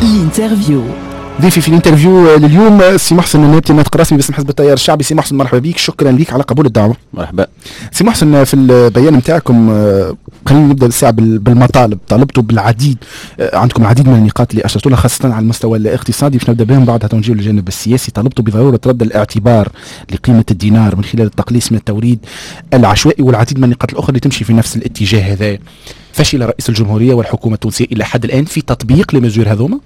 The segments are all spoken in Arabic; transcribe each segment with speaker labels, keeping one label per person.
Speaker 1: الانترفيو.
Speaker 2: ضيفي في الانترفيو لليوم سي محسن النابتي ناطق رسمي باسم حزب التيار الشعبي. سي محسن مرحبا بك، شكرا لك على قبول الدعوه.
Speaker 3: مرحبا
Speaker 2: سي محسن، في البيان نتاعكم خلينا نبدا الساعه بالمطالب. طالبتوا بالعديد، عندكم العديد من النقاط اللي اشرتوا لها خاصه على المستوى الاقتصادي، باش نبدا بهم بعدها توجيه للجانب السياسي. طالبتوا بضروره رد الاعتبار لقيمه الدينار من خلال التقليص من التوريد العشوائي، والعديد من النقاط الاخرى اللي تمشي في نفس الاتجاه هذا. فشل رئيس الجمهوريه والحكومه التونسيه الى حد الان في تطبيق لمزور هذوما؟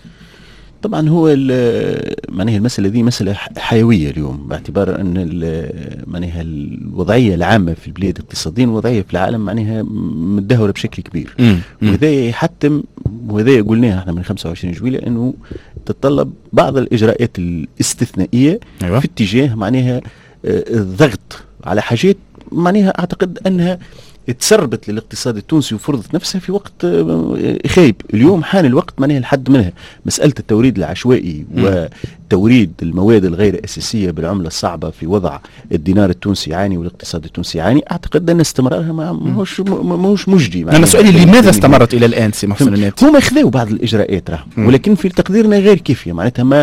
Speaker 3: طبعا هو معناها المسألة دي مسألة حيوية اليوم، باعتبار أن معناها الوضعية العامة في البلاد اقتصاديا وضعية في العالم معناها متدهورة بشكل كبير. وهذا يحتم، وهذا قلناها احنا من 25 جويلية، أنه تتطلب بعض الإجراءات الاستثنائية في اتجاه معناها الضغط على حاجات معناها أعتقد أنها تسربت للاقتصاد التونسي وفرضت نفسها في وقت خايب. اليوم حان الوقت معناها الحد منها. مسألة التوريد العشوائي وتوريد المواد الغير أساسية بالعملة الصعبة في وضع الدينار التونسي يعاني والاقتصاد التونسي يعاني، أعتقد أن استمرارها مش مجدي.
Speaker 2: أنا سؤالي لماذا استمرت إلى الآن سي محسن النابتي؟
Speaker 3: هم خذوا بعض الإجراءات ولكن في تقديرنا غير كافية. معناتها ما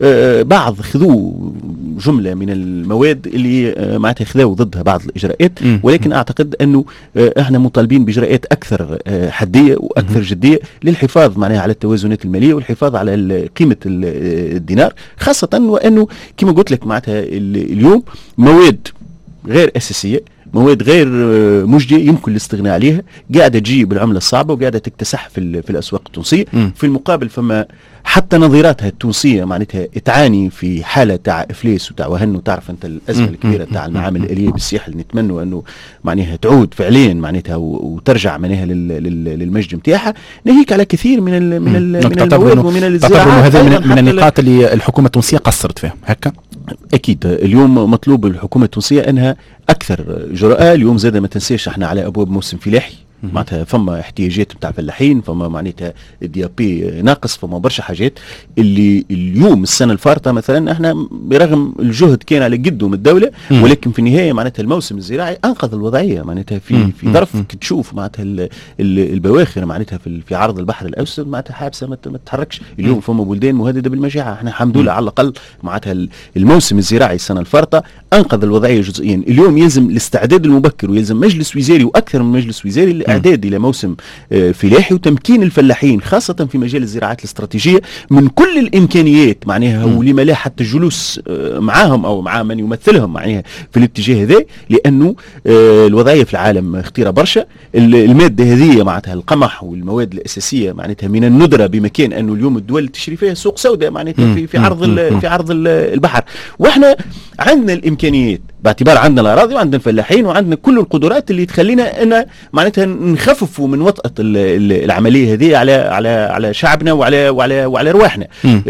Speaker 3: بعض خذوا جملة من المواد اللي معناتها خذوا ضدها بعض الإجراءات، ولكن أعتقد أنه احنا مطالبين باجراءات اكثر حديه واكثر جديه للحفاظ معناها على التوازنات الماليه والحفاظ على قيمه الدينار، خاصه وانه كما قلت لك معناتها اليوم مواد غير اساسيه، مواد غير مجدية يمكن الاستغناء عليها، قاعدة تجي بالعملة الصعبة وقاعدة تكتسح في الأسواق التونسية. في المقابل فما حتى نظيراتها التونسية معناتها تعاني في حالة تاع إفلاس وتاع وهن. وتعرف أنت الأزمة الكبيرة تاع المعامل الآلية بالسياحة اللي نتمنى أنه معناها تعود فعليا معناتها وترجع معناها للمجد متاعها، ناهيك على كثير من المواد ومن الزراعات.
Speaker 2: هذا من النقاط اللي الحكومة التونسية قصرت فيها هكا.
Speaker 3: أكيد اليوم مطلوب الحكومة التونسية أنها أكثر جرأة. اليوم زاد ما تنسيش احنا على أبواب موسم فلاحي، معناتها فما احتياجات بتاع فلاحين، فما معناتها الدي بي ناقص، فما برشا حاجات اللي اليوم السنه الفارطه مثلا احنا برغم الجهد كان على قده من الدوله، ولكن في النهايه معناتها الموسم الزراعي انقذ الوضعيه. معناتها في ظرف تشوف معناتها البواخر معناتها في عرض البحر الاوسط معناتها حابسه ما تتحركش. اليوم فما بلدان مهدده بالمجاعه، احنا الحمد لله على الاقل معناتها الموسم الزراعي السنه الفارطه انقذ الوضعيه جزئيا. اليوم يلزم الاستعداد المبكر ويلزم مجلس وزاري واكثر من مجلس وزاري الاعداد الى موسم فلاحي وتمكين الفلاحين خاصه في مجال الزراعات الاستراتيجيه من كل الامكانيات معناها، ولما لا حتى الجلوس معاهم او مع من يمثلهم معناها في الاتجاه هذا، لانه الوضعيه في العالم خطيره برشا. الماده هذه معناتها القمح والمواد الاساسيه معناتها من الندره بمكان انه اليوم الدول تشري فيها سوق سوداء معناتها في عرض البحر، واحنا عندنا الامكانيات باعتبار عندنا الاراضي وعندنا الفلاحين وعندنا كل القدرات اللي تخلينا ان معناتها نخففوا من وطأة العمليه هذه على شعبنا وعلى ارواحنا.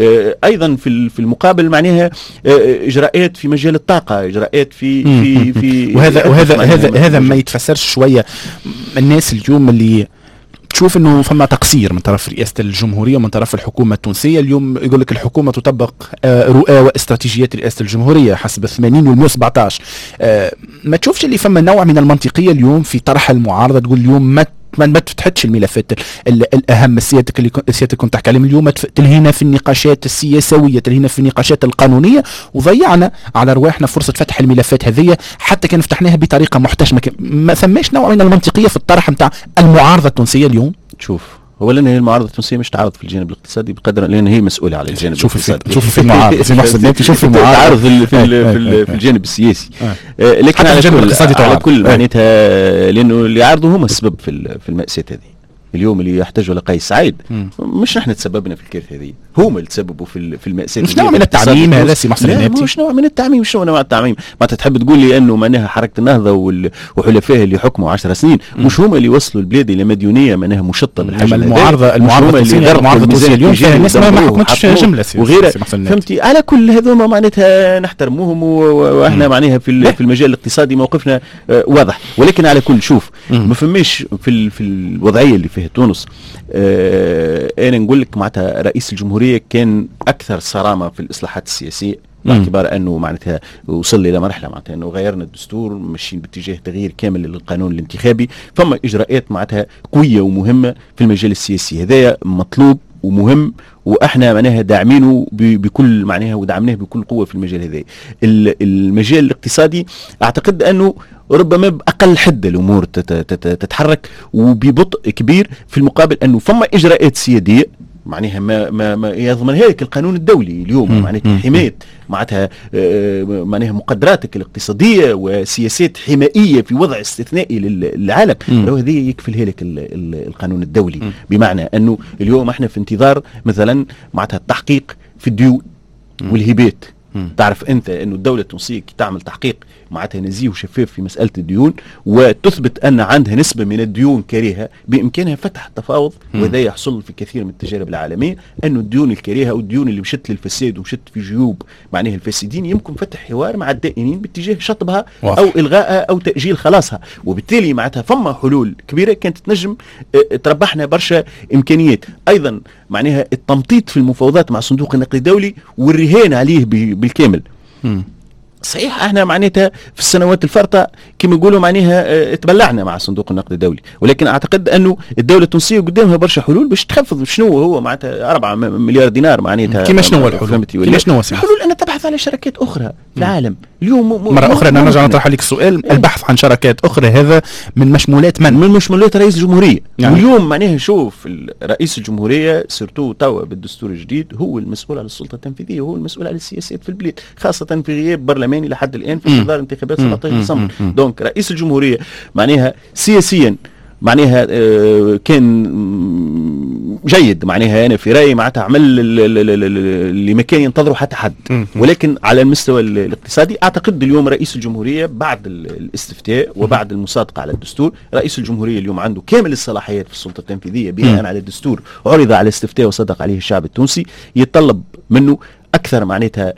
Speaker 3: ايضا في المقابل معناها اجراءات في مجال الطاقه، اجراءات في
Speaker 2: وهذا ما يتفسرش شويه الناس اليوم اللي تشوف انه فما تقصير من طرف رئاسه الجمهوريه ومن طرف الحكومه التونسيه. اليوم يقول لك الحكومه تطبق رؤى واستراتيجيات رئاسه الجمهوريه حسب 80 وال 117. ما تشوفش اللي فما نوع من المنطقيه اليوم في طرح المعارضه تقول اليوم ما تفتحش الملفات الاهم سيادتك كنت تحكي عليهم اليوم، تلهينا في النقاشات السياسويه، تلهينا في النقاشات القانونيه، وضيعنا على رواحنا فرصه فتح الملفات هذه حتى كان فتحناها بطريقه محتشمه. ما ثماش نوع من المنطقيه في الطرح نتاع المعارضه التونسيه اليوم؟
Speaker 3: شوف، اولا هي المعارضه التونسيه مش تعارض في الجانب الاقتصادي بقدر لان هي مسؤوله على الجانب الاقتصادي.
Speaker 2: شوف في المعارضه في محسن شوف في المعارضه
Speaker 3: تعارض في الجانب السياسي، لكن على كل معناتها لانه اللي يعارضوا هم السبب في المأساة هذه. اليوم اللي يحتاجوا لقيس سعيد مش نحن تسببنا في الكارثه هذه، هم اللي تسببوا في المأساة.
Speaker 2: مش نوع من التعميم هذا سي محسن النابتي؟
Speaker 3: مش نوع من التعميم. مش نوع من التعميم. ما تحب تقول لي انه معناها حركه النهضه وحلفائها اللي حكموا 10 سنين مش هم اللي وصلوا البلاد الى مديونيه معناها مشطه بالحجم.
Speaker 2: المعارضه التونسيه اليوم الناس ما حكمتش جمله
Speaker 3: وغيرها، فهمتي؟ على كل هذوما معناتها نحترموهم واحنا معناها في المجال الاقتصادي موقفنا واضح. ولكن على كل شوف ما فماش في الوضعيه اللي فيها تونس. انا نقول لك معناتها رئيس الجمهوريه كان اكثر صرامه في الاصلاحات السياسيه باعتبار انه معناتها وصل الى مرحله معناتها انه غيرنا الدستور ماشيين باتجاه تغيير كامل للقانون الانتخابي. فما اجراءات معناتها قويه ومهمه في المجال السياسي، هذايا مطلوب ومهم واحنا معناها داعمينه بكل معناها ودعمناه بكل قوه في المجال هذا. المجال الاقتصادي اعتقد انه ربما باقل حده الامور تتحرك وببطء كبير، في المقابل انه فما اجراءات سياديه معناها ما يضمنها لك القانون الدولي اليوم، معناتها حمايه معناتها مقدراتك الاقتصاديه وسياسات حمائيه في وضع استثنائي للعالم، لو هذه يكفلها لك القانون الدولي. بمعنى انه اليوم احنا في انتظار مثلا معناتها التحقيق في الديون والهبات. تعرف انت انه الدوله التونسيه كي تعمل تحقيق معناتها نزيه وشفاف في مساله الديون وتثبت ان عندها نسبه من الديون كريهه، بامكانها فتح التفاوض. وهذا يحصل في كثير من التجارب العالميه، انه الديون الكريهه او الديون اللي مشت للفساد ومشت في جيوب معناها الفاسدين يمكن فتح حوار مع الدائنين باتجاه شطبها او الغائها او تاجيل خلاصها. وبالتالي معناتها فما حلول كبيره كانت تنجم تربحنا برشا امكانيات. ايضا معناها التمطيط في المفاوضات مع صندوق النقد الدولي والرهان عليه بالكامل. صحيح احنا معناتها في السنوات الفارطه كما يقولوا معناها تبلعنا مع صندوق النقد الدولي، ولكن اعتقد انه الدوله التونسيه قدامها برشا حلول باش تخفض. شنو هو معناتها 4 مليار دينار معناتها
Speaker 2: كيما شنو الحلول؟ كيما شنو
Speaker 3: الحلول؟ ان تبحث على شركات اخرى في العالم اليوم.
Speaker 2: مره اخرى انا نرجع نطرح عليك السؤال، البحث عن شركات اخرى هذا من مشمولات من مشمولات
Speaker 3: رئيس الجمهوريه يعني. واليوم معناها شوف رئيس الجمهوريه سيرتو توا بالدستور الجديد هو المسؤول على السلطه التنفيذيه وهو المسؤول على السياسات في البلاد، خاصه في غياب برلماني لحد الان في انتظار انتخابات 17 ديسمبر. دونك رئيس الجمهوريه معناها سياسيا معناها كان جيد، معناها انا في رايي معناتها عمل اللي ما كان ينتظره حتى حد. ولكن على المستوى الاقتصادي اعتقد اليوم رئيس الجمهوريه بعد الاستفتاء وبعد المصادقه على الدستور، رئيس الجمهوريه اليوم عنده كامل الصلاحيات في السلطه التنفيذيه بناء على الدستور عرض على الاستفتاء وصدق عليه الشعب التونسي. يتطلب منه اكثر معناتها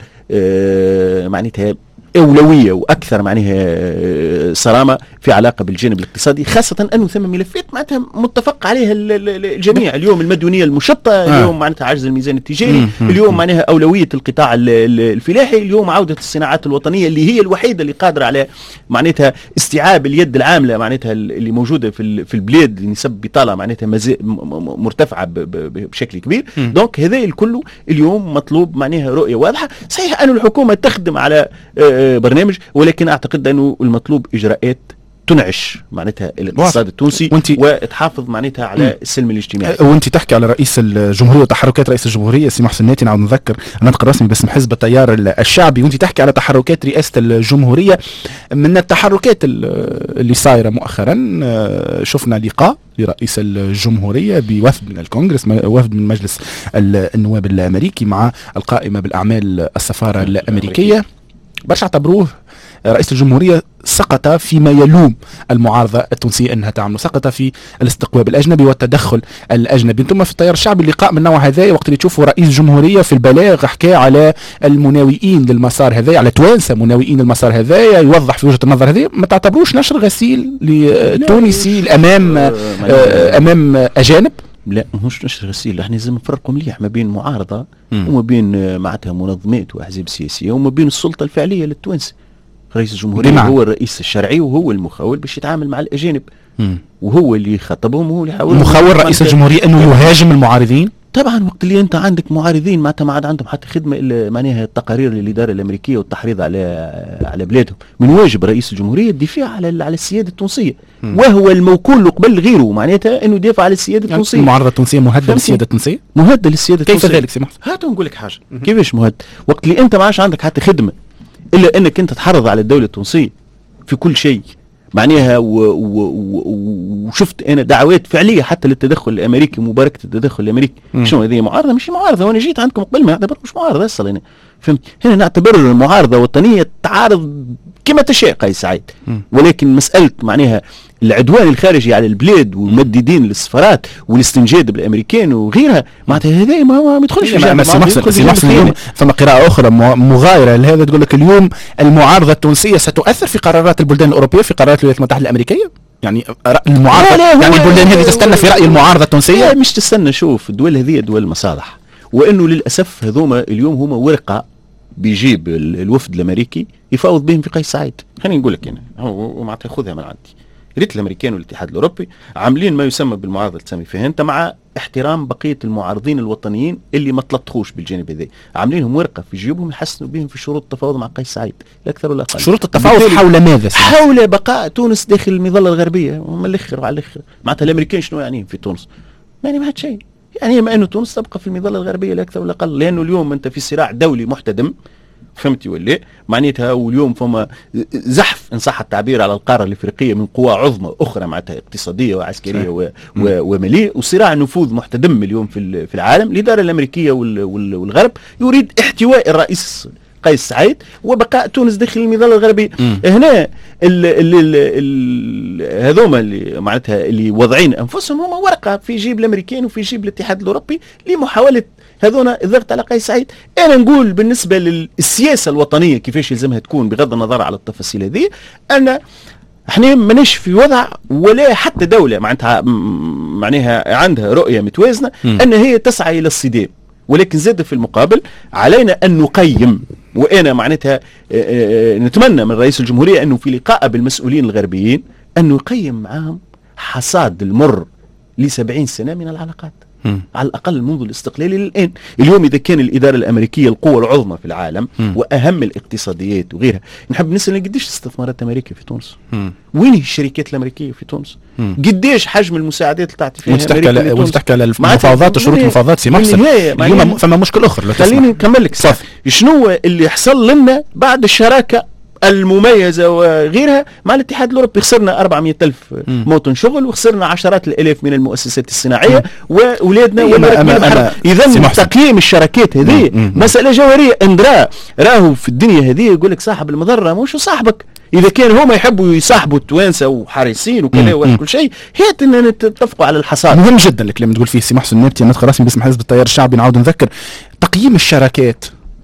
Speaker 3: أولوية وأكثر معناها صرامة في علاقة بالجانب الاقتصادي، خاصة أنه ثم ملفات معناتها متفق عليها الجميع. اليوم المديونية المشطة، اليوم معناتها عجز الميزان التجاري، اليوم معناتها أولوية القطاع الفلاحي، اليوم عودة الصناعات الوطنية اللي هي الوحيدة اللي قادرة على معناتها استيعاب اليد العاملة معناتها اللي موجودة في البلاد اللي نسبب بطالة معناتها مرتفعة بشكل كبير. دونك هذا الكل اليوم مطلوب معناها رؤية واضحة. صحيح أن الحكومة تخدم على برنامج، ولكن اعتقد انه المطلوب اجراءات تنعش معناتها الاقتصاد التونسي وتحافظ معناتها على السلم الاجتماعي.
Speaker 2: وانت تحكي على رئيس الجمهوريه وتحركات رئيس الجمهوريه سي محسن ناتي، نعاود نذكر الناطق الرسمي باسم حزب التيار الشعبي، وانت تحكي على تحركات رئاسه الجمهوريه. من التحركات اللي صايره مؤخرا شفنا لقاء لرئيس الجمهوريه بوفد من الكونغرس، وفد من مجلس النواب الامريكي مع القائمه بالاعمال السفاره الامريكيه. برشا اعتبروه رئيس الجمهورية سقط فيما يلوم المعارضة التونسية أنها تعمل، سقط في الاستقطاب الأجنبي والتدخل الأجنبي. انتم في التيار الشعبي اللقاء من النوع هذا وقت اللي تشوفوا رئيس جمهورية في البلاغ حكى على المناوئين للمسار هذا، على توانسة مناوئين للمسار هذا، يوضح في وجهة النظر هذه. ما تعتبروش نشر غسيل للتونسي أمام أجانب؟
Speaker 3: لا مش نشر غسيل، احنا لازم نفرقوا مليح ما بين معارضة وما بين معناتها منظمات وأحزاب سياسية وما بين السلطة الفعلية للتوانسة. رئيس الجمهورية هو الرئيس الشرعي وهو المخول باش يتعامل مع الأجانب، وهو اللي يخاطبهم وهو اللي يحاول.
Speaker 2: مخول رئيس الجمهورية انه يهاجم المعارضين؟
Speaker 3: طبعا وقت اللي انت عندك معارضين معناتها ما عاد عندهم حتى خدمه الا معناها التقارير للاداره الامريكيه والتحريض على بلادهم. من واجب رئيس الجمهوريه الدفاع على السياده التونسيه، وهو الموكول قبل غيره معناتها انه يدافع على السياده التونسيه.
Speaker 2: المعارضه التونسيه مهدده للسياده التونسيه؟
Speaker 3: مهدده للسياده التونسيه.
Speaker 2: كيف ذلك سي محسن؟
Speaker 3: هاتوا نقول لك حاجه، كيفاش مهدد؟ وقت اللي انت ما عادش عندك حتى خدمه الا انك انت تحرض على الدوله التونسيه في كل شيء معناها وشفت انا دعوات فعليه حتى للتدخل الامريكي، مباركه التدخل الامريكي. شنو هذه معارضه؟ مش معارضه، وانا جيت عندكم قبل ما نعتبر مش معارضه اصلا هنا، فهمت؟ هنا نعتبر المعارضه وطنيه تعارض كما تشاء قيس سعيد، ولكن مساله معناها العدوان الخارجي على البلاد ومددين للسفارات والاستنجاد بالامريكان وغيرها معناتها هذا ما يدخلش في
Speaker 2: جانب. سي محسن اليوم فما قراءه اخرى مغايره لهذا تقول لك اليوم المعارضه التونسيه ستؤثر في قرارات البلدان الاوروبيه، في قرارات الولايات المتحده الامريكيه. يعني المعارضه يعني البلدان هذه تستنى في راي المعارضه التونسيه؟
Speaker 3: مش تستنى. شوف الدول هذه دول مصالح، وانه للاسف هذوما اليوم هما ورقه بيجيب الوفد الامريكي يفاوض بهم في قيس سعيد. خليني نقول لك هنا ومعناتها خذها من عندي، ريت الامريكان والاتحاد الاوروبي عاملين ما يسمى بالمعارضه اللي تسمي فيها انت مع احترام بقيه المعارضين الوطنيين اللي ما تلطخوش بالجانب هذا، عاملينهم ورقه في جيوبهم يحسنوا بهم في شروط التفاوض مع قيس سعيد لا اكثر ولا اقل.
Speaker 2: شروط التفاوض حول ماذا؟
Speaker 3: حول بقاء تونس داخل المظله الغربيه، ومن الاخر وعلى الاخر معناتها الامريكان شنو يعني في تونس؟ يعني ما عاد شيء، يعني ما انه تونس تبقى في المظله الغربيه لا اكثر ولا اقل، لانه اليوم انت في صراع دولي محتدم، فهمتي ولا؟ معناتها واليوم فما زحف ان صح التعبير على القاره الافريقيه من قوى عظمى اخرى معناتها اقتصاديه وعسكريه وماليه، وصراع نفوذ محتدم اليوم في العالم. الاداره الامريكيه والغرب يريد احتواء الرئيس قيس سعيد وبقاء تونس داخل المظله الغربيه. هنا هذوما اللي معناتها اللي واضعين انفسهم هم ورقه في جيب الامريكان وفي جيب الاتحاد الاوروبي لمحاوله هذونا الضغط على قيس سعيد. انا نقول بالنسبه للسياسه الوطنيه كيفاش يلزمها تكون بغض النظر على التفاصيل هذه، ان احنا ماناش في وضع ولا حتى دوله معناها عندها رؤيه متوازنه ان هي تسعى الى الصدام، ولكن زاد في المقابل علينا ان نقيم. وانا معناتها نتمنى من رئيس الجمهوريه انه في لقاء بالمسؤولين الغربيين انه يقيم معهم حصاد المر ل70 سنه من العلاقات على الأقل منذ الاستقلال للآن. اليوم إذا كان الإدارة الأمريكية القوة العظمى في العالم وأهم الاقتصاديات وغيرها، نحب نسأل قديش استثمارات أمريكا في تونس؟ وين الشركات الأمريكية في تونس؟ قديش حجم المساعدات اللي تعطي فيها أمريكا؟
Speaker 2: وانت تحكي على المفاوضات وشروط المفاوضات سي محسن، اليوم فما مشكل آخر.
Speaker 3: خليني نكمل لك شنو اللي حصل لنا بعد الشراكة المميزة وغيرها مع الاتحاد الأوروبي. خسرنا 400,000 موطن شغل، وخسرنا عشرات الآلاف من المؤسسات الصناعية وأولادنا والمرأة. إذن تقييم الشراكات هذه مسألة جوهرية. اندرا راهو في الدنيا هذه يقول لك صاحب المضرة مش صاحبك. إذا كان هما يحبوا يصاحبوا التوانسة وحريصين وكذا وكل شيء، هات أن نتفقوا على الحصاد.
Speaker 2: مهم جدا الكلام تقول فيه سي محسن النابتي، ناطق رسمي باسم حزب التيار الشعبي. نعاود نذكر تقييم الشراكات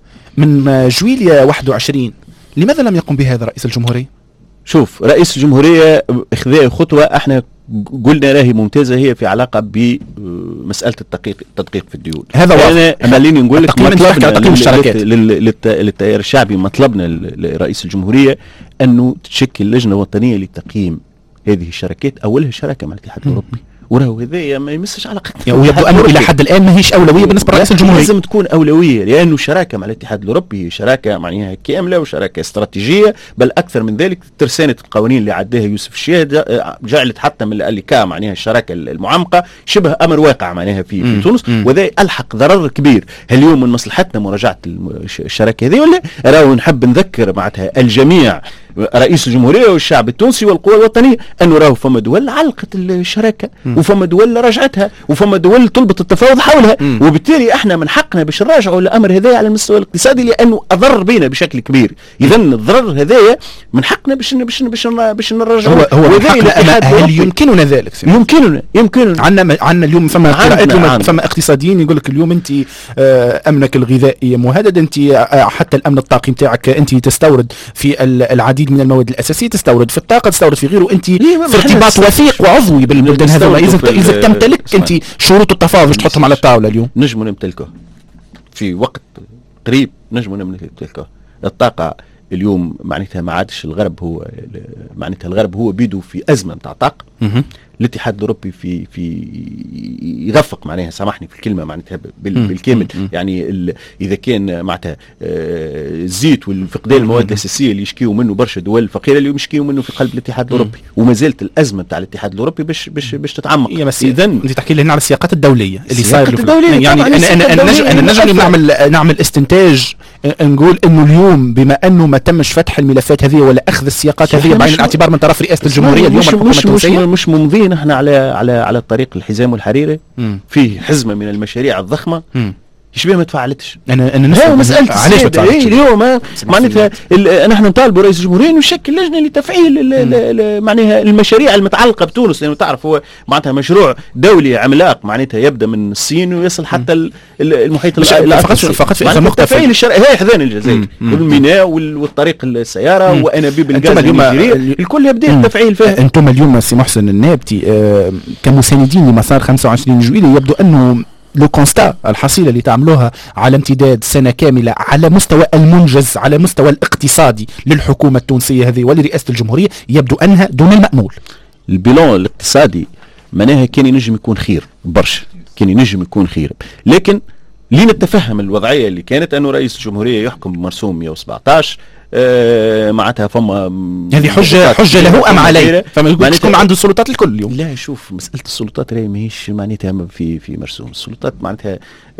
Speaker 2: من جويلية 21، لماذا لم يقم بهذا رئيس الجمهورية؟
Speaker 3: شوف، رئيس الجمهورية اخذ خطوة احنا قلنا راهي ممتازة، هي في علاقة بمسألة التدقيق في الديون.
Speaker 2: هذا
Speaker 3: واحد. خليني نقول لك
Speaker 2: تقييم الشراكات
Speaker 3: للتيار الشعبي مطلبنا لرئيس الجمهورية أنه تشكل لجنة وطنية لتقييم هذه الشراكات، أولها الشراكة مع الاتحاد الأوروبي، وراهو هذا ما يمسش علاقتنا.
Speaker 2: ويبدو أنه إلى حد الآن ما هيش أولوية بالنسبة لرئيس الجمهورية.
Speaker 3: لازم تكون أولوية، لأنه الشراكة مع الاتحاد الأوروبي شراكة معناها كاملة وشراكة استراتيجية، بل أكثر من ذلك. ترسانة القوانين اللي عداها يوسف الشاهد جعلت حتى من اللي كان معناها الشراكة المعمقة شبه أمر واقع معناها في تونس، وذا ألحق ضرر كبير. هل اليوم من مصلحتنا مراجعة الشراكة هذه ولا؟ راهو نحب نذكر معناتها الجميع، رئيس الجمهورية والشعب التونسي والقوى الوطنية، أنه راهو فما دول علقت الشراكة وفما دول رجعتها وفما دول طلبت التفاوض حولها، وبالتالي احنا من حقنا باش نراجعوا الأمر هذا على المستوى الاقتصادي، لأنه أضر بينا بشكل كبير. إذا الضرر هذايا من حقنا باش نراجعوا.
Speaker 2: هل يمكننا ذلك؟
Speaker 3: يمكننا.
Speaker 2: عندنا اليوم فما اقتصاديين يقول لك اليوم أنت أمنك الغذائي مهدد، أنت حتى الأمن الطاقي نتاعك أنت تستورد في العديد من المواد الأساسية، تستورد في الطاقة، تستورد في غيره، أنت في ارتباط وثيق وعضوي بالبلدان هذول. إذا تمتلك أنت شروط التفاوض باش تحطهم على الطاولة اليوم.
Speaker 3: نجموا نمتلكه في وقت قريب، نجموا نمتلكه. الطاقة اليوم معناتها ما عادش الغرب هو بيدو في أزمة نتاع طاقة. الاتحاد الاوروبي في يغفق معناها، سامحني في الكلمه معناتها بالكامل. يعني اذا كان معناتها الزيت والفقدان المواد الاساسيه اللي يشكيوا منه برشا دول فقيره اليوم يشكيوا منه في قلب الاتحاد الاوروبي، وما زالت الازمه تاع الاتحاد الاوروبي باش تتعمق.
Speaker 2: اذا انت تحكي لي هنا على السياقات الدوليه اللي صاير، يعني انا نجم نعمل استنتاج، نقول انه اليوم بما انه ما تمش فتح الملفات هذه ولا اخذ السياقات هذه بعين الاعتبار من طرف رئاسه الجمهوريه اليوم الحكومه التونسيه،
Speaker 3: مش ممضين احنا على طريق الحزام والحريرة. فيه حزمة من المشاريع الضخمة يشبه ما تفعلتش.
Speaker 2: انا
Speaker 3: مسألة علاش اليوم معناتها نحن نطالبوا رئيس الجمهورية انه يشكل لجنة لتفعيل معناها المشاريع المتعلقة بتونس، لانه تعرف هو معناتها مشروع دولي عملاق معناتها يبدا من الصين ويصل حتى المحيط الأطلسي.
Speaker 2: فقط في اخر نقطة
Speaker 3: تفعيل الشرع هي حذان الجزائر والميناء والطريق السيارة وانابيب الغاز النيجيرية الكل يبدا التفعيل فيها.
Speaker 2: انتم اليوم سي محسن النابتي كمساندين لمسار 25 جويلية يبدو انه لو كونستا الحصيلة اللي تعملوها على امتداد سنة كاملة على مستوى المنجز على مستوى الاقتصادي للحكومة التونسية هذه ولرئاسة الجمهورية يبدو أنها دون المأمول.
Speaker 3: البيلون الاقتصادي معناها كان ينجم يكون خير برشا، كان ينجم يكون خير. لكن لنتفهم الوضعيه اللي كانت انه رئيس الجمهوريه يحكم بمرسوم 117 معناتها فما
Speaker 2: هذه حجه له ام عليه، فما يقولش يكون عنده السلطات الكل اليوم.
Speaker 3: لا شوف، مساله السلطات راهي ماهيش معناتها في مرسوم السلطات، معناتها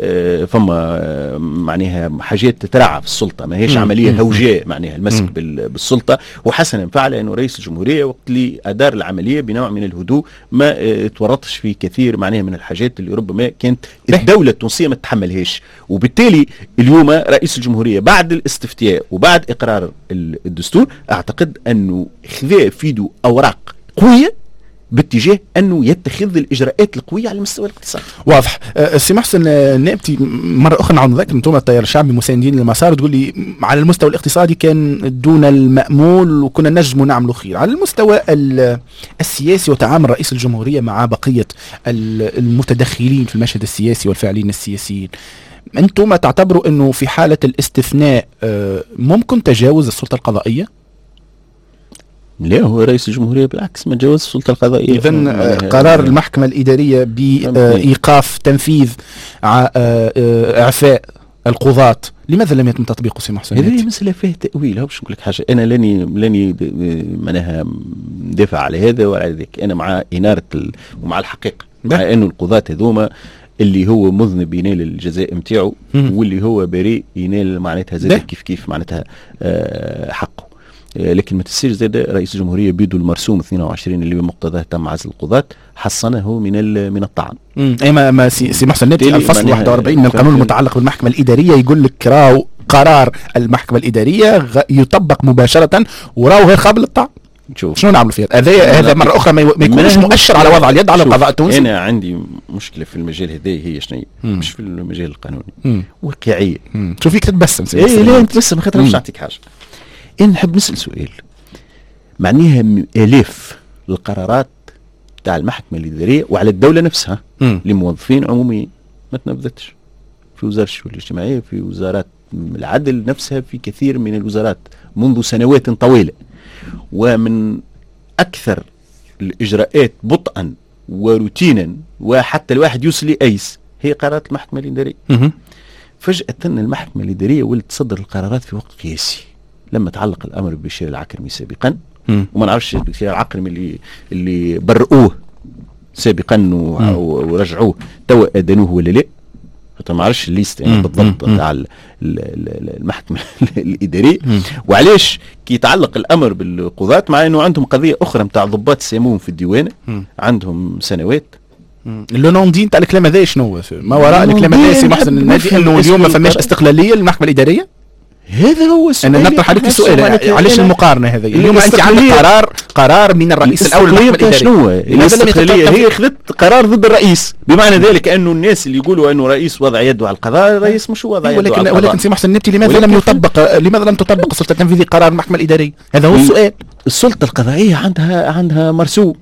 Speaker 3: فما معناها حاجات تترعى في السلطه، ماهيش عمليه هوجاء معناها المسك بالسلطه. وحسنا فعل انه رئيس الجمهوريه وقت اللي ادار العمليه بنوع من الهدوء، ما تورطش في كثير معناها من الحاجات اللي ربما كانت الدوله التونسيه ما تتحملهاش. وبالتالي اليوم رئيس الجمهوريه بعد الاستفتاء وبعد اقرار الدستور اعتقد انه خذا فيدو اوراق قويه باتجاه انه يتخذ الاجراءات القويه على المستوى الاقتصادي.
Speaker 2: واضح. سي محسن نابتي مره اخرى نعاود نذكر انتم التيار الشعبي مساندين للمسار، تقول لي على المستوى الاقتصادي كان دون المامول وكنا نجم نعملوا خير. على المستوى السياسي وتعامل رئيس الجمهوريه مع بقيه المتدخلين في المشهد السياسي والفاعلين السياسيين، انتم تعتبروا انه في حاله الاستثناء ممكن تجاوز السلطه القضائيه؟
Speaker 3: لا، هو رئيس الجمهورية بالعكس ما تجاوز السلطة القضائية.
Speaker 2: إذن قرار المحكمة الإدارية بإيقاف تنفيذ إعفاء القضاة لماذا لم يتم تطبيقه سي محسن؟
Speaker 3: هذه مسألة فيها تأويل. باش نقول لك حاجة، أنا لاني معناها دافع على هذا وعلى ذاك، أنا مع إنارة ومع الحقيقة، مع أنه القضاة هذوما اللي هو مذنب ينال الجزاء نتاعو واللي هو بريء ينال معناتها زاد كيف معناتها حقه. لكن ما تنسيش زاد رئيس الجمهورية بيدو المرسوم 22 اللي بمقتضاه تم عزل القضاة حصنه من الطعن.
Speaker 2: ما سي محسن ناتي الفصل 41 من القانون المتعلق بالمحكمة الإدارية يقول لك راو قرار المحكمة الإدارية يطبق مباشرة وراو غير قابل للطعن. شنو نعمل فيه هذا مرة أخرى ما يكونش مؤشر على وضع اليد على القضاء التونسي.
Speaker 3: أنا عندي مشكلة في المجال هذا، هي شنو مش في المجال القانوني، واقعية.
Speaker 2: شو فيك تتبسم سي
Speaker 3: محسن؟ لا نتبسم خاطر باش نعطيك حاجة. إن نحب نسأل سؤال، معناها آلاف القرارات تاع المحكمة الإدارية وعلى الدولة نفسها لموظفين عموميين ما تنفذتش في وزارة الشؤون الاجتماعية، في وزارات العدل نفسها، في كثير من الوزارات منذ سنوات طويلة. ومن أكثر الإجراءات بطئا وروتينا وحتى الواحد يوصل لأيس هي قرارات المحكمة الإدارية. فجأة المحكمة الإدارية ولت تصدر القرارات في وقت قياسي. لما تعلق الامر ببشير العكرمي سابقا، وما نعرفش بشير العكرمي اللي برؤوه سابقا ورجعوه توا ادانوه ولا لا، ما نعرفش الليست يعني بالضبط تاع المحكمه الاداريه. وعلاش كي يتعلق الامر بالقضاة مع انه عندهم قضيه اخرى نتاع ضباط السموم في الديوان عندهم سنوات.
Speaker 2: لو نوندين تاع الكلام هذا شنو ما وراء الكلام هذا سي محسن النادي انه اليوم ما فماش استقلاليه للمحكمه الاداريه؟
Speaker 3: هذا هو السؤال.
Speaker 2: انا نطرح عليك السؤال، علاش المقارنه هذه؟ اليوم انت عندك قرار من الرئيس الاول للمحكمه الاداريه. شنو
Speaker 3: الاستقلاليه؟ هي اخذت قرار ضد الرئيس، بمعنى ذلك انه الناس اللي يقولوا انه رئيس وضع يده على القضاء، الرئيس مش وضع يده على القضاء.
Speaker 2: ولكن سي محسن النبتي لماذا لم تطبق السلطه التنفيذيه قرار المحكمه الاداريه؟ هذا هو السؤال.
Speaker 3: السلطه القضائيه عندها مرسوم،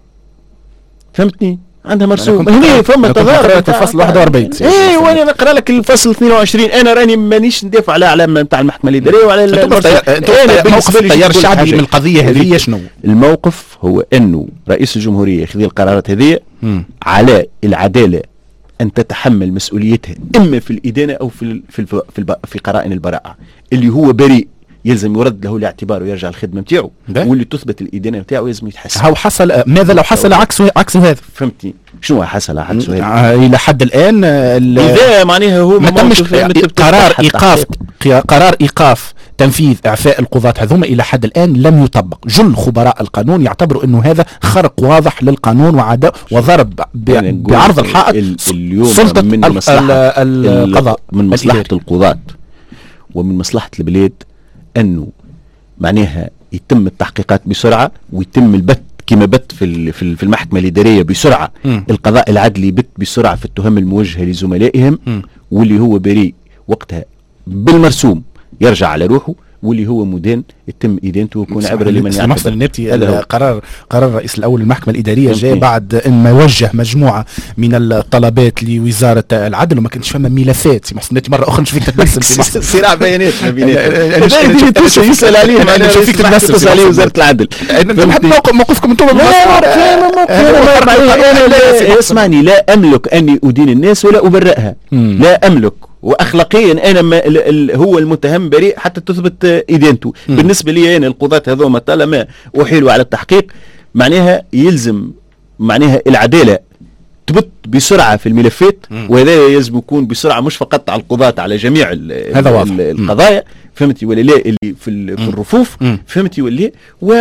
Speaker 3: فهمتني؟ عندها مرسوم. هنا فما تضارب
Speaker 2: في الفصل 41.
Speaker 3: وانا نقرا لك الفصل 22. انا راني مانيش ندافع على علامه نتاع المحكمه الاداريه وعلى
Speaker 2: موقف التيار الشعبي من القضيه هذه شنو؟
Speaker 3: الموقف هو انه رئيس الجمهوريه ياخذ القرارات هذه على العداله ان تتحمل مسؤوليتها اما في الادانه او في قرائن البراءه. اللي هو بريء يلزم يرد له الاعتبار ويرجع الخدمه نتاعو، واللي تثبت الادانه نتاعو لازم يتحسن.
Speaker 2: هو حصل ماذا لو حصل عكس هذا؟
Speaker 3: فهمتني شنو حصل عكس هذا؟
Speaker 2: الى حد الان
Speaker 3: اذا معناها هو
Speaker 2: ما تمش قرار ايقاف تنفيذ اعفاء القضاة هذوما الى حد الان لم يطبق. جل خبراء القانون يعتبروا انه هذا خرق واضح للقانون وعداء وضرب بعرض الحائط سلطة القضاء.
Speaker 3: من مصلحة القضاة ومن مصلحة البلاد انه معناها يتم التحقيقات بسرعه ويتم البت كما بت في المحكمه الاداريه بسرعه. القضاء العدلي بت بسرعه في التهم الموجهه لزملائهم، واللي هو بريء وقتها بالمرسوم يرجع على روحه، واللي هو مدان يتم إدانته ويكون عبرة لمن
Speaker 2: يعتبر. محسن النبتي قرار الرئيس الأول للمحكمة الإدارية جاء بعد أن ما وجه مجموعة من الطلبات لوزارة العدل وما كانش فما ملفات. محسن النبتي مرة أخرى فيك تتنسل
Speaker 3: صراع بيانات ما بيناتهم يسأل عليه أنا فيك تتنسل عليه وزارة العدل.
Speaker 2: موقفكم أنتم
Speaker 3: اسمعني لا أملك أني أدين الناس ولا أبرئها لا أملك واخلاقيا انا هو المتهم بريء حتى تثبت ادانته. بالنسبه لي انا القضاة هذوما طالما احيلوا على التحقيق معناها يلزم معناها العداله تثبت بسرعه في الملفات وهذا يلزم يكون بسرعه مش فقط على القضاة على جميع القضايا فهمتي ولا لا اللي في الرفوف فهمتي ولا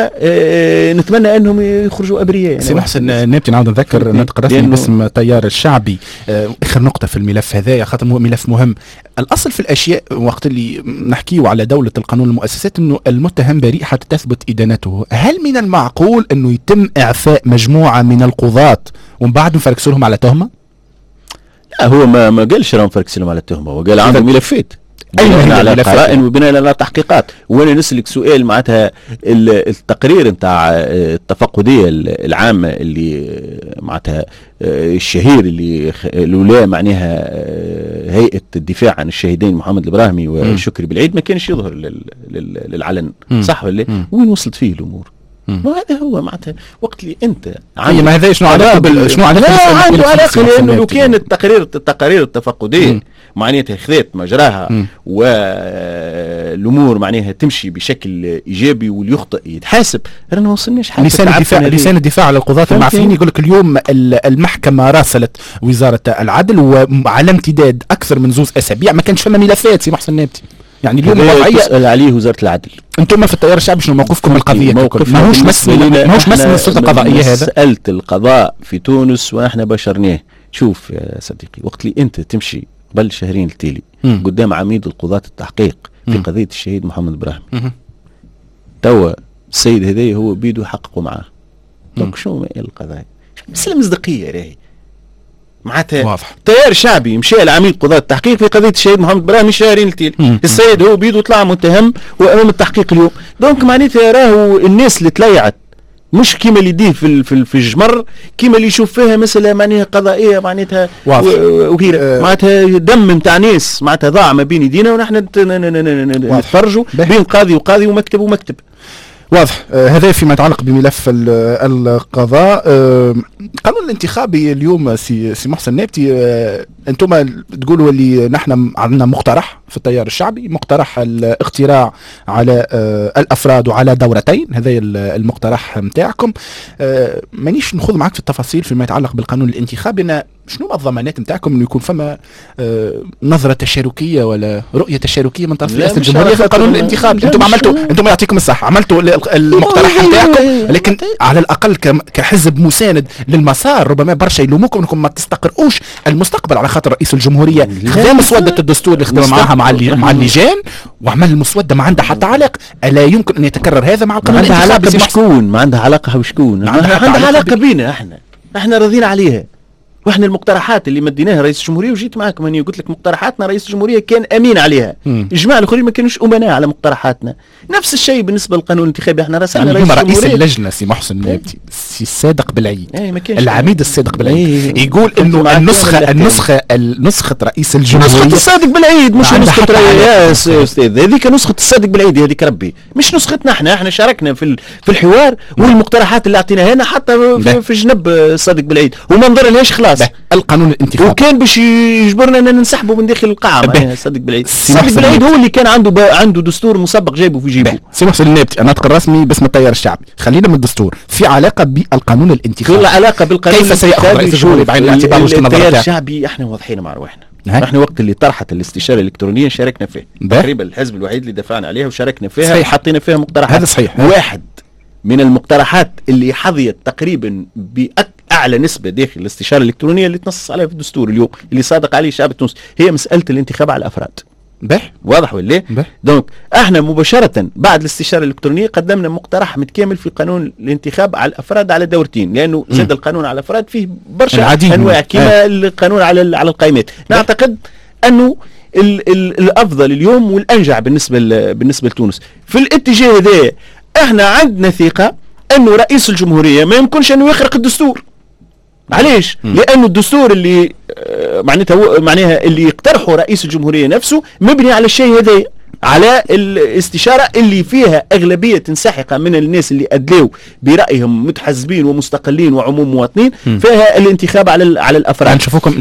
Speaker 3: ونتمنى انهم يخرجوا ابرياء.
Speaker 2: يعني سي محسن نبتي نعاود نذكر نطق رسمي باسم التيار الشعبي. اخر نقطه في الملف هذا خاطر هو ملف مهم. الاصل في الاشياء وقت اللي نحكيو على دوله القانون المؤسسات انه المتهم بريء حتى تثبت ادانته. هل من المعقول انه يتم اعفاء مجموعه من القضاة ومن بعد نفركسوا لهم على تهمه؟
Speaker 3: لا هو ما قالش راهم نفركسوا لهم على التهمه وقال عنده ملفات بناء على قرائن وبناء على تحقيقات. وانا نسلك سؤال معناتها التقرير نتاع التفقديه العامه اللي معناتها الشهير اللي لولا معناها هيئه الدفاع عن الشهيدين محمد الابراهيمي وشكري بالعيد ما كانش يظهر للعلن صح ولا وين وصلت فيه الامور؟ وهذا هو معناتها وقت اللي انت
Speaker 2: ما هذا شنو علاقه شنو علاقه
Speaker 3: لا عنده علاقه لانه لو كان التقارير التفقديه معناتها خذت مجراها والامور معناها تمشي بشكل ايجابي واللي يخطئ يتحاسب رانا ما وصلناش حاجه.
Speaker 2: لسان الدفاع على القضاة المعفيين يقول لك اليوم المحكمه راسلت وزاره العدل وعلى امتداد اكثر من 2 أسابيع ما كانش فما ملفات. سي محسن نبتي يعني اليوم
Speaker 3: الوضعيه تسال عليه وزاره العدل.
Speaker 2: انتم في التيار الشعبي شنو موقفكم من القضيه؟ ماهوش مسألة السلطه القضائيه هذا
Speaker 3: مسألة القضاء في تونس ونحن بشرناه. شوف يا صديقي وقت اللي انت تمشي قبل شهرين التالي قدام عميد القضاة التحقيق في قضية الشهيد محمد إبراهيم توا السيد هذا هو بيدو يحققوا معاه دونك شو القضايا مسألة مصداقية راهي معناتها
Speaker 2: واضح.
Speaker 3: تيار شعبي مشى لعميد قضاة التحقيق في قضية الشهيد محمد إبراهيم شهرين التالي السيد هو بيدو طلع متهم وأمام التحقيق اليوم دونك معناتها راهو الناس اللي تليعت مش كيما اللي يديه في الجمر كيما اللي يشوف فيها مسألة معناها قضائية معناتها وغيرها معناتها دم نتاع ناس معناتها ضاع ما بين يدينا ونحن نتفرجوا بين قاضي وقاضي ومكتب ومكتب.
Speaker 2: واضح. هذا فيما يتعلق بملف القضاء. قانون الانتخابي اليوم سي محسن نبتي انتم تقولوا اللي نحن عندنا مقترح في التيار الشعبي مقترح الاقتراع على الافراد وعلى دورتين. هذا المقترح نتاعكم. مانيش نخوض معك في التفاصيل فيما يتعلق بالقانون الانتخابي. شنو الضمانات نتاعكم انه يكون فما نظره تشاركيه ولا رؤيه تشاركيه من طرف رئاسه الجمهوريه في القانون الانتخابي؟ انتم عملتوا انتم يعطيكم الصحه عملتوا المقترح نتاعكم لكن على الاقل كحزب مساند للمسار ربما برشا يلوموكم انكم ما تستقرؤوش المستقبل على خاطر رئيس الجمهوريه خذا مسوده الدستور اللي خدموا معها مع اللجان وعمل المسوده ما عندها حتى علاقه. الا يمكن ان يتكرر هذا مع القانون الانتخابي؟
Speaker 3: ما عندها علاقه بشكون عندها علاقه بينا احنا راضيين عليها واحنا المقترحات اللي مديناها رئيس الجمهوريه وجيت معكم اني قلت لك مقترحاتنا رئيس الجمهوريه كان امين عليها. الجماعه الاخرين ما كانوش امناء على مقترحاتنا. نفس الشيء بالنسبه للقانون الانتخابي احنا راسلنا رئيس الجمهوريه
Speaker 2: رئيس اللجنه سي محسن نبتي سي الصادق بالعيد العميد الصادق بالعيد يقول انه النسخه رئيس الجمهوريه
Speaker 3: نسخه الصادق بالعيد مش نسخه يا استاذ هذيك نسخه الصادق بالعيد هذيك ربي مش نسختنا احنا شاركنا في الحوار والمقترحات اللي اعطيناها هنا حتى في جنب الصادق بالعيد وما نظر لهاش خلاص
Speaker 2: القانون الانتخابي
Speaker 3: وكان باش يجبرنا ان ننسحبوا من داخل القاعه. صدق بالعيد هو اللي كان عنده دستور مسبق جايبه في جيبه.
Speaker 2: سي محسن النبتي الناطق الرسمي باسم التيار الشعبي خلينا من الدستور في علاقه بالقانون الانتخابي
Speaker 3: كل علاقه بالقانون
Speaker 2: كيف سيأخذ رئيس الجمهورية بعين الاعتبار وجهة نظره
Speaker 3: التيار الشعبي احنا واضحين مع رواحنا. احنا وقت اللي طرحت الاستشاره الالكترونيه شاركنا فيه تقريبا الحزب الوحيد اللي دفعنا عليها وشاركنا فيها وحطينا فيها مقترحات.
Speaker 2: هذا صحيح.
Speaker 3: واحد من المقترحات اللي حظيت تقريبا بأعلى نسبة داخل الاستشارة الإلكترونية اللي تنصص عليها في الدستور اليوم اللي صادق عليه الشعب التونسي هي مسألة الانتخاب على الأفراد. واضح ولا؟ دونك احنا مباشرة بعد الاستشارة الإلكترونية قدمنا مقترح متكامل في قانون الانتخاب على الأفراد على دورتين لأنه زاد القانون على الأفراد فيه برشا أنواع كما القانون على القائمات. نعتقد أنه الافضل اليوم والانجع بالنسبه لتونس. في الاتجاه هذا احنا عندنا ثقه انه رئيس الجمهوريه ما يمكنش انه يخرق الدستور. علاش؟ لانه الدستور اللي معناها اللي يقترحه رئيس الجمهوريه نفسه مبني على الشيء هذا، على الاستشارة اللي فيها أغلبية ساحقة من الناس اللي أدلوا برأيهم متحزبين ومستقلين وعموم مواطنين، فيها الانتخاب على الأفراد.
Speaker 2: نشوفكم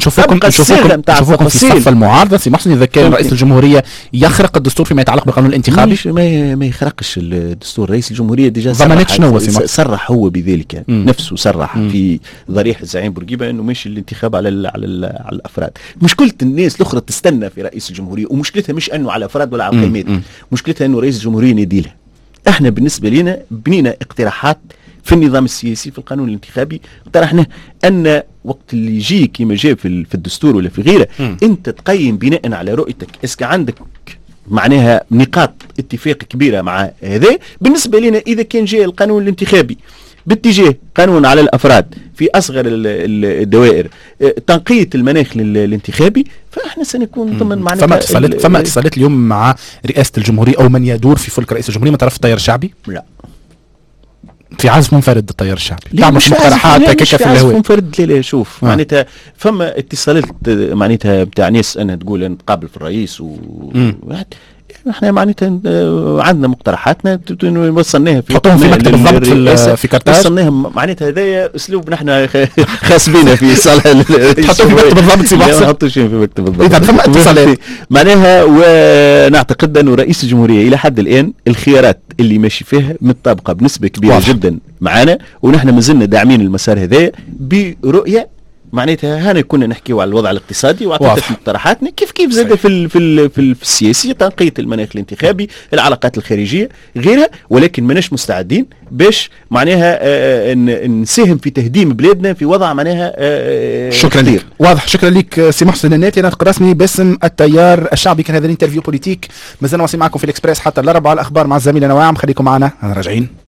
Speaker 2: في صف المعارضة سي محسن، إذا كان رئيس الجمهورية يخرق الدستور فيما يتعلق بالقانون الانتخابي.
Speaker 3: ما يخرقش الدستور. رئيس الجمهورية ديجا صرح هو بذلك نفسه، صرح في ضريح الزعيم بورقيبة أنه ماشي الانتخاب على الأفراد. مشكلة الناس الأخرى تستنى في رئيس الجمهورية، ومشكلتها مش أنه على أفراد ولا على مشكلتها انه رئيس الجمهوريه نديله. احنا بالنسبه لنا بنينا اقتراحات في النظام السياسي في القانون الانتخابي، اقترحنا ان وقت اللي يجي كما جاء في الدستور ولا في غيره انت تقيم بناء على رؤيتك اسك عندك معناها نقاط اتفاق كبيره مع هذا. بالنسبه لنا اذا كان جاء القانون الانتخابي باتجاه قانون على الافراد في اصغر الدوائر، تنقية المناخ الانتخابي، فاحنا سنكون ضمن معناتها
Speaker 2: فما اتصالات اليوم مع رئاسة الجمهورية او من يدور في فلك رئيس الجمهورية من طرف التيار الشعبي؟
Speaker 3: لا،
Speaker 2: في عزف منفرد التيار الشعبي تعمل مقترحات هكاك في الهواء.
Speaker 3: عزف منفرد لا شوف معناتها فما اتصالات معناتها بتاع ناس انها تقول نتقابل في الرئيس احنا معناتها عندنا مقترحاتنا وصلناها في
Speaker 2: حطوهم في مكتب الضبط في كرتاج،
Speaker 3: وصلناها معناتها هذايا اسلوب نحن خاص بينا في صالح
Speaker 2: تحطوهم في مكتب الضبط سي محسن،
Speaker 3: ما حطوش في مكتب الضبط.
Speaker 2: اذا فما اتصالات
Speaker 3: معناها، ونعتقد انه رئيس الجمهوريه الى حد الان الخيارات اللي ماشي فيها متطابقه بنسبه كبيره جدا معنا، ونحن ما زلنا داعمين المسار هذا برؤيه معناتها. هنا كنا نحكيوا على الوضع الاقتصادي واعطيتك مقترحاتنا كيف زاد في السياسي، تنقية المناخ الانتخابي، العلاقات الخارجية غيرها، ولكن ماناش مستعدين باش معناها نساهم في تهديم بلادنا في وضع معناها
Speaker 2: شكرا لك. واضح، شكرا لك سي محسن الناتي، ناطق رسمي باسم التيار الشعبي. كان هذا الانترفيو بوليتيك، مازلنا واصلين معكم في الاكسبريس حتى الاربعاء. الاخبار مع الزميل نواعم، خليكم معنا، انا راجعين.